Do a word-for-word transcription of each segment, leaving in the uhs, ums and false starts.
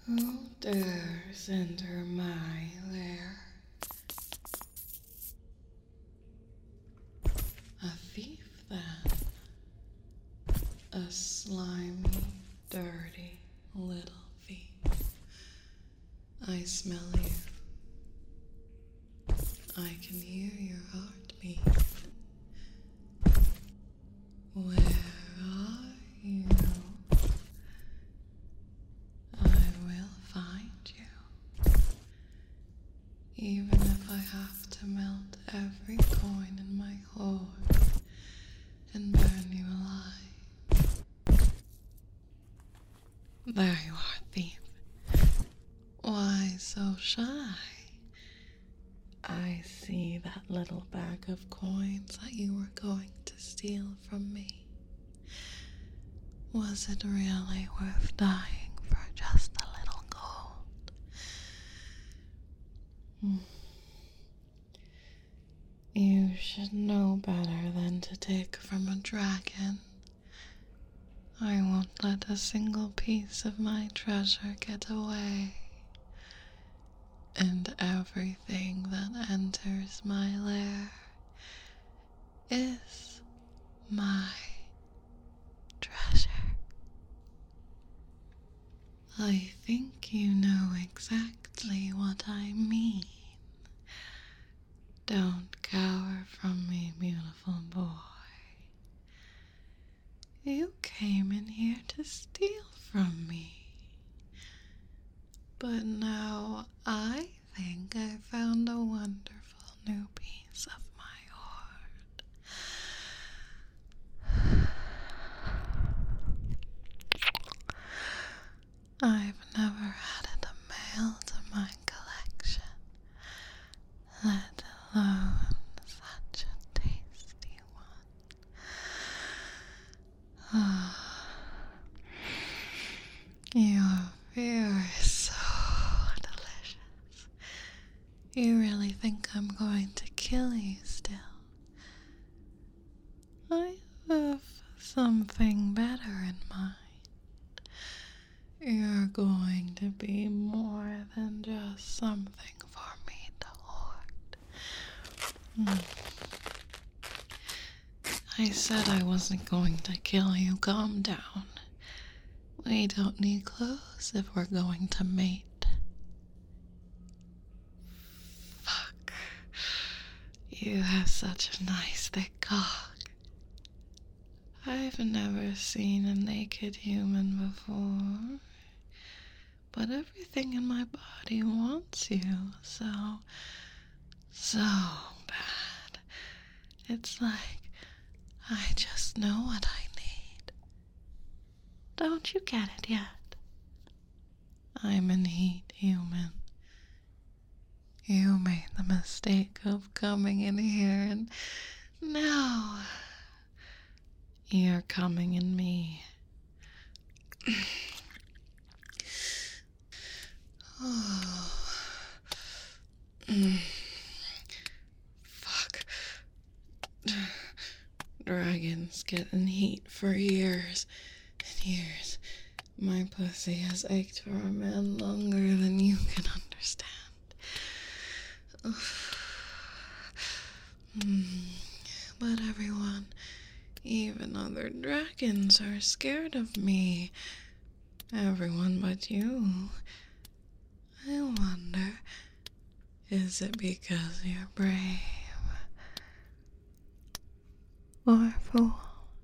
Who dares enter my lair? A thief, then. A slimy, dirty little thief. I smell you. I can hear your heartbeat. Where are you? I will find you. Even if I have to melt every coin in my hoard and burn you alive. There you are, thief. Why so shy? I see that little bag of coins that you were going to steal from me. Was it really worth dying for just a little gold? Hmm. You should know better than to take from a dragon. I won't let a single piece of my treasure get away. And everything that enters my lair is my treasure. I think you know exactly what I mean. Don't cower from me, beautiful boy. You came in here to steal from me. But now I think I found a wonderful new piece of my hoard. I've never added a male to my collection, let alone such a tasty one. Your beer is so delicious. You really think I'm going to kill you still? I have something better in mind. You're going to be more than just something for me to hoard. Hmm. I said I wasn't going to kill you. Calm down. We don't need clothes if we're going to mate. Fuck. You have such a nice thick cock. I've never seen a naked human before. But everything in my body wants you so, so bad. It's like I just know what I need. Don't you get it yet? I'm an heat human. You made the mistake of coming in here, and now you're coming in me. Oh. Mm. Fuck. Dragons get in heat for years and years. My pussy has ached for a man longer than you can understand. Mm. But everyone, even other dragons, are scared of me. Everyone but you. I wonder, is it because you're brave? Or fool?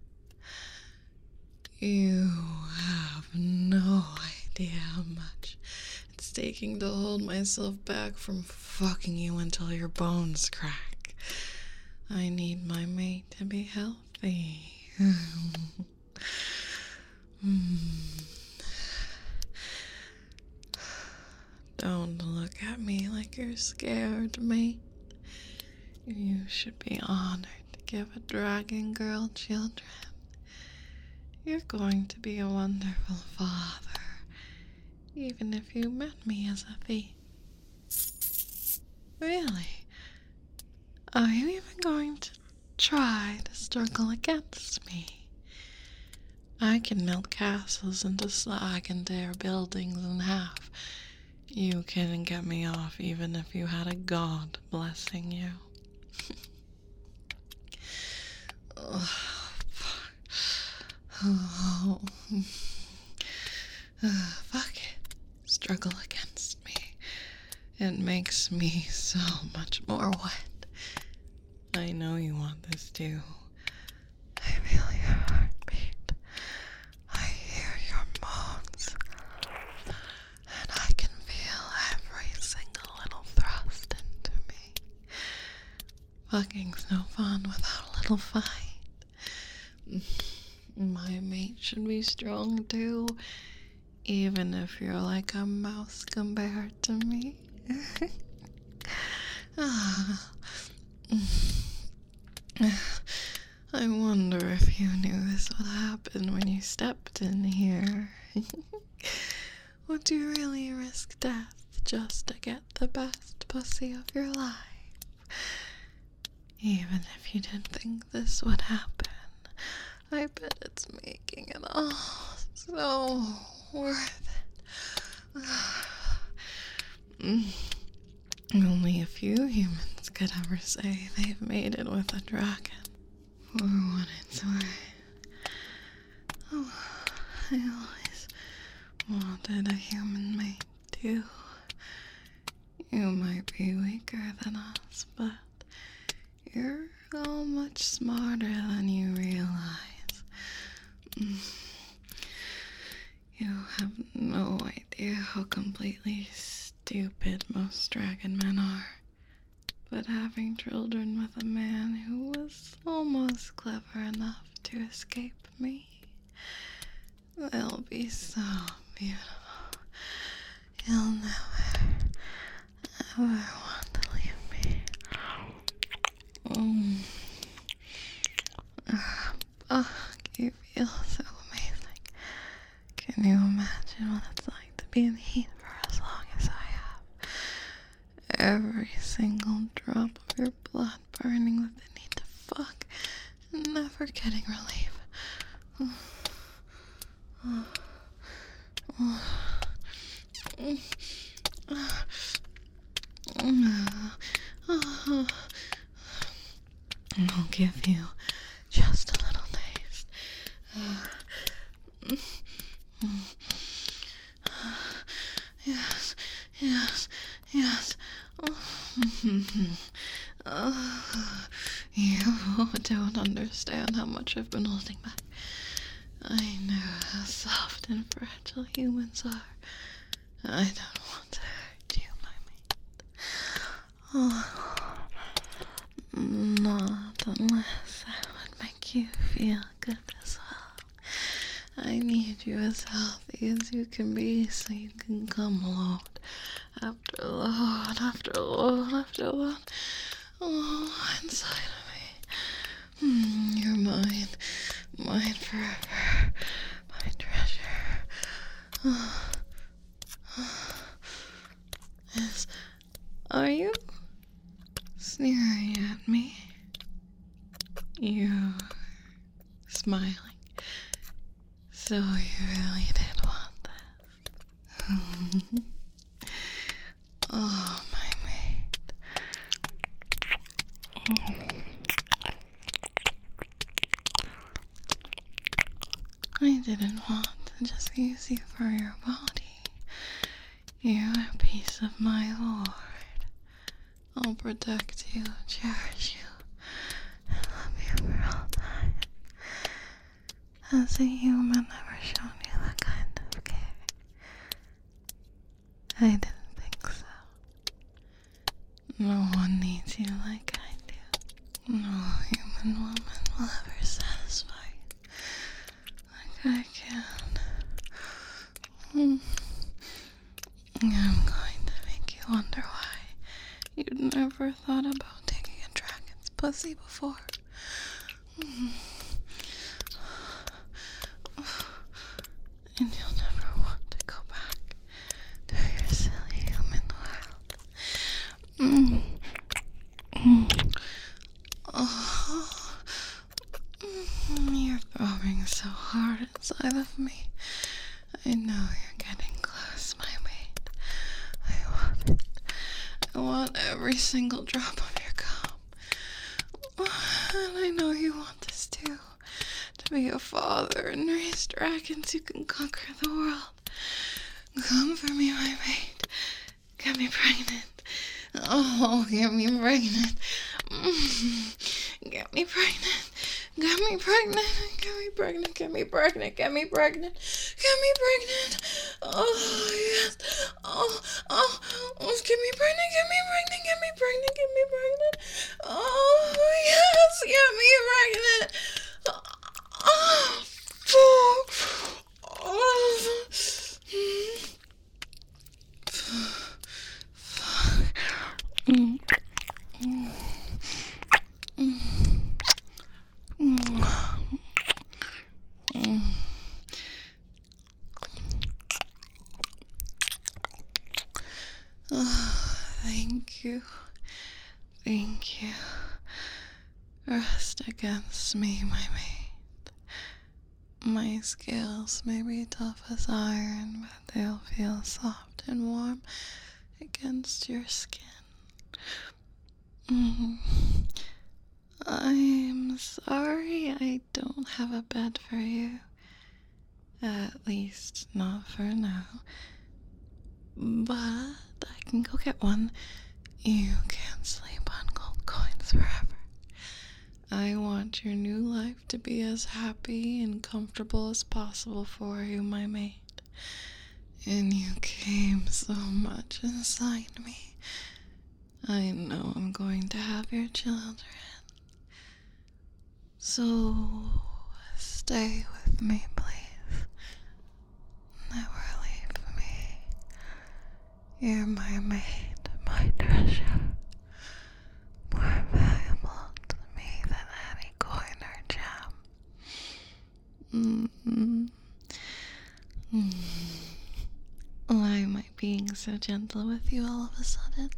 You have no idea how much it's taking to hold myself back from fucking you until your bones crack. I need my mate to be healthy. mm. Don't look at me like you're scared, mate. You should be honored to give a dragon girl children. You're going to be a wonderful father, even if you met me as a thief. Really? Are you even going to try to struggle against me? I can melt castles into slag and tear buildings in half. You couldn't get me off even if you had a god blessing you. Oh, oh. Uh, fuck it. Struggle against me. It makes me so much more wet. I know you want this too. I feel your heartbeat. I hear your moans. And I can feel every single little thrust into me. Fucking's no fun without a little fight. My mate should be strong too, even if you're like a mouse compared to me. Ah. I wonder if you knew this would happen when you stepped in here. Would you really risk death just to get the best pussy of your life? Even if you didn't think this would happen, I bet it's making it all so worth it. Only a few humans could ever say they've made it with a dragon. For what it's worth. Oh, I always wanted a human mate too. You might be weaker than us, but you're all much smarter than you realize. You have no idea how completely stupid most dragon men are. But having children with a man who was almost clever enough to escape me, they'll be so beautiful. You'll never, ever want to leave me. Mm. Oh, you feel so amazing. Can you imagine what it's like to be in heat for as long as I have? Every single drop of your blood burning with the need to fuck and never getting relief. I'll give you just a little taste. Yes, yes, yes. Oh, you don't understand how much I've been holding back. I know how soft and fragile humans are. I don't want to hurt you, my mate. Oh, not unless I would make you feel good as well. I need you as healthy as you can be so you can come load after load after load after load. Oh, inside of me. Mm, you're mine. Mine forever. My treasure. Oh. Is, are you sneering at me? You're smiling. So you really did want this. Oh, my mate. I didn't want to just use you for your body. You're a piece of my Lord. I'll protect you, cherish you, and love you for all time. Has a human ever shown you that kind of care? I didn't think so. No one needs you like I do. No human woman will ever satisfy you like I can. Mm. I'm going to make you wonder why you'd never thought about taking a dragon's pussy before. Mm. And you'll never want to go back to your silly human world. Mm. Mm. Oh. Mm. You're throbbing so hard inside inside of me. I know you're getting close, my mate. I want it. I want every single drop of your cum. And I know you want this too. To be a father and raise dragons who can conquer the world. Come for me, my mate. Get me pregnant. Oh, get me pregnant. Get me pregnant. Get me pregnant. Get me pregnant. Get me pregnant. Get me pregnant. Get me pregnant. Oh, yes. Oh, oh, oh, get me pregnant. Get me pregnant. Get me pregnant. Get me pregnant. Oh, yes. Get me pregnant. Oh, fuck. Oh, Mm. Mm. Mm. Mm. Mm. Oh, thank you. Thank you. Rest against me, my mate. My scales may be tough as iron, but they'll feel soft and warm against your skin. Mm. I'm sorry I don't have a bed for you. At least not for now. But I can go get one. You can't sleep on gold coins forever. I want your new life to be as happy and comfortable as possible for you, my mate. And you came so much inside me. I know I'm going to have your children. So stay with me, please. Never leave me. You're my mate, my treasure. More valuable to me than any coin or gem. Mm-hmm. Mm. Why am I being so gentle with you all of a sudden?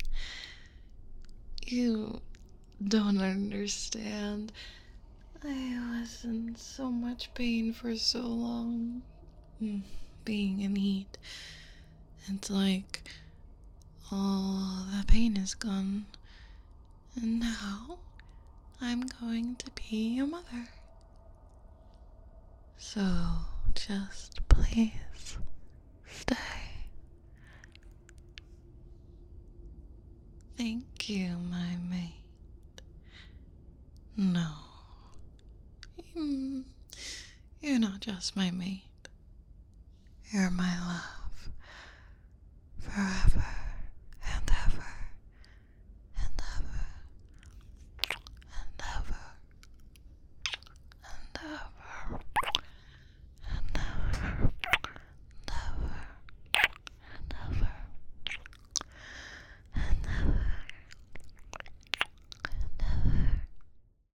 You don't understand. I was in so much pain for so long. Mm, being in heat. It's like all the pain is gone. And now I'm going to be your mother. So just please stay. Thank you, my mate. No. Mm, You're not just my mate. You're my